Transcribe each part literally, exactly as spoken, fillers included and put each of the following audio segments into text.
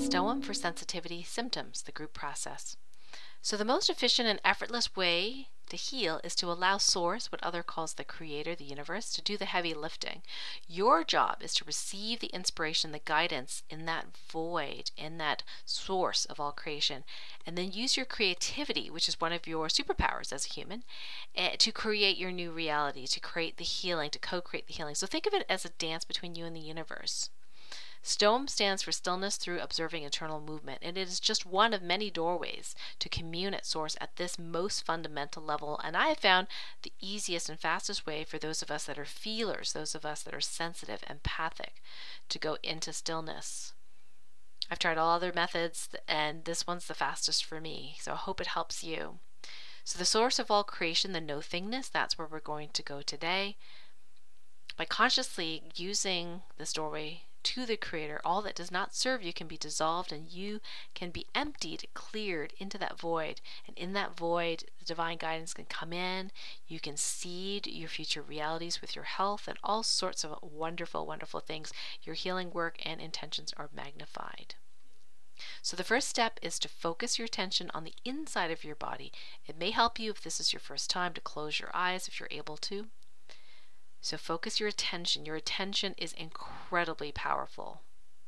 STOEM for sensitivity symptoms, the group process. So the most efficient and effortless way to heal is to allow Source, what other calls the Creator, the universe, to do the heavy lifting. Your job is to receive the inspiration, the guidance in that void, in that source of all creation, and then use your creativity, which is one of your superpowers as a human, to create your new reality, to create the healing, to co-create the healing. So think of it as a dance between you and the universe. STOEM stands for Stillness Through Observing Internal Movement, and it is just one of many doorways to commune at Source at this most fundamental level. And I have found the easiest and fastest way for those of us that are feelers, those of us that are sensitive, empathic, to go into stillness. I've tried all other methods, and this one's the fastest for me, so I hope it helps you. So the source of all creation, the no-thingness, that's where we're going to go today. By consciously using this doorway to the Creator, all that does not serve you can be dissolved, and you can be emptied, cleared into that void. And in that void, the divine guidance can come in. You can seed your future realities with your health and all sorts of wonderful, wonderful things. Your healing work and intentions are magnified. So the first step is to focus your attention on the inside of your body. It may help you if this is your first time to close your eyes if you're able to. So focus your attention. Your attention is incredibly powerful.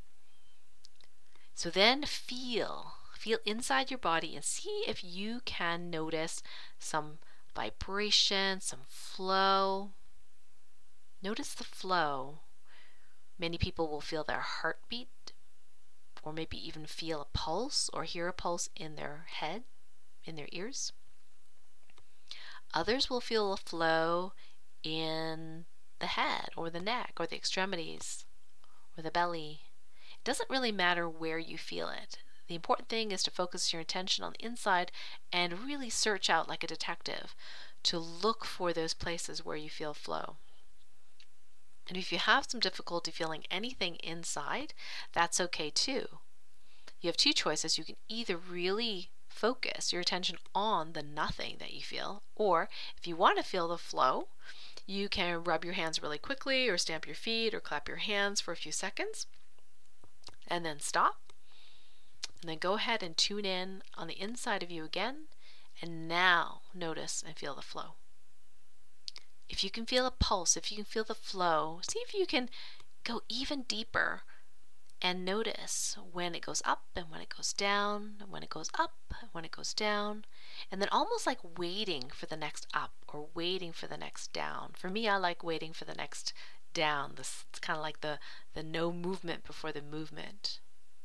So then feel, feel inside your body and see if you can notice some vibration, some flow. Notice the flow. Many people will feel their heartbeat, or maybe even feel a pulse or hear a pulse in their head, in their ears. Others will feel a flow in the head or the neck or the extremities or the belly. It doesn't really matter where you feel it. The important thing is to focus your attention on the inside and really search out like a detective to look for those places where you feel flow. And if you have some difficulty feeling anything inside, that's okay too. You have two choices. You can either really focus your attention on the nothing that you feel, or if you want to feel the flow, you can rub your hands really quickly or stamp your feet or clap your hands for a few seconds and then stop. And then go ahead and tune in on the inside of you again, and now notice and feel the flow. If you can feel a pulse, if you can feel the flow, see if you can go even deeper and notice when it goes up and when it goes down, when it goes up, when it goes down, and then almost like waiting for the next up or waiting for the next down. For me, I like waiting for the next down. This it's kind of like the, the no movement before the movement.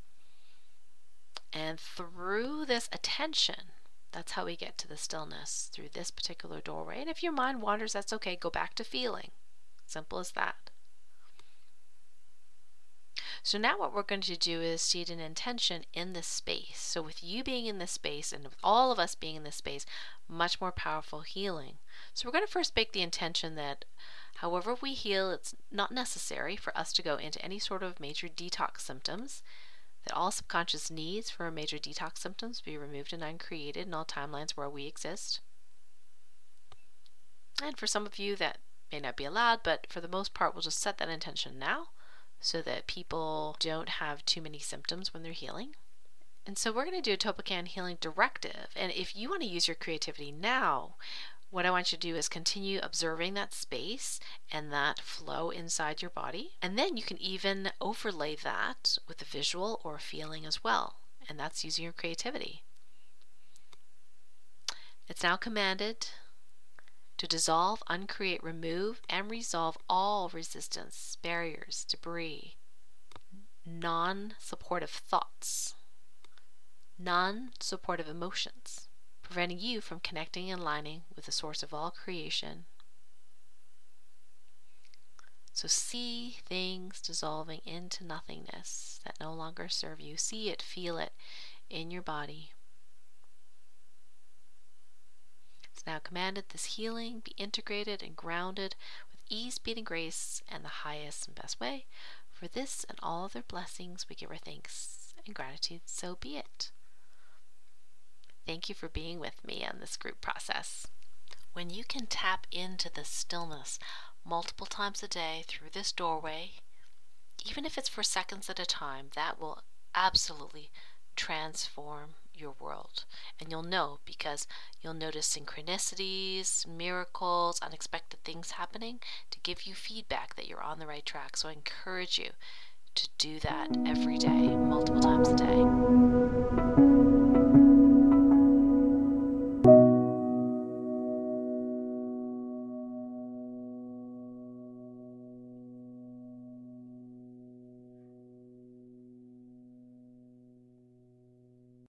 And through this attention, that's how we get to the stillness, through this particular doorway. And if your mind wanders, that's okay. Go back to feeling. Simple as that. So now what we're going to do is seed an intention in this space. So with you being in this space and with all of us being in this space, much more powerful healing. So we're going to first make the intention that however we heal, it's not necessary for us to go into any sort of major detox symptoms, that all subconscious needs for major detox symptoms be removed and uncreated in all timelines where we exist. And for some of you that may not be allowed, but for the most part, we'll just set that intention now, so that people don't have too many symptoms when they're healing. And so we're going to do a Topocan healing directive. And if you want to use your creativity now, what I want you to do is continue observing that space and that flow inside your body. And then you can even overlay that with a visual or a feeling as well. And that's using your creativity. It's now commanded to dissolve, uncreate, remove, and resolve all resistance, barriers, debris, non-supportive thoughts, non-supportive emotions, preventing you from connecting and aligning with the source of all creation. So see things dissolving into nothingness that no longer serve you. See it, feel it in your body. It's now commanded this healing be integrated and grounded with ease, speed, and grace, and the highest and best way. For this and all other blessings, we give our thanks and gratitude. So be it. Thank you for being with me on this group process. When you can tap into the stillness multiple times a day through this doorway, even if it's for seconds at a time, that will absolutely transform your world. And you'll know because you'll notice synchronicities, miracles, unexpected things happening to give you feedback that you're on the right track. So I encourage you to do that every day, multiple times a day.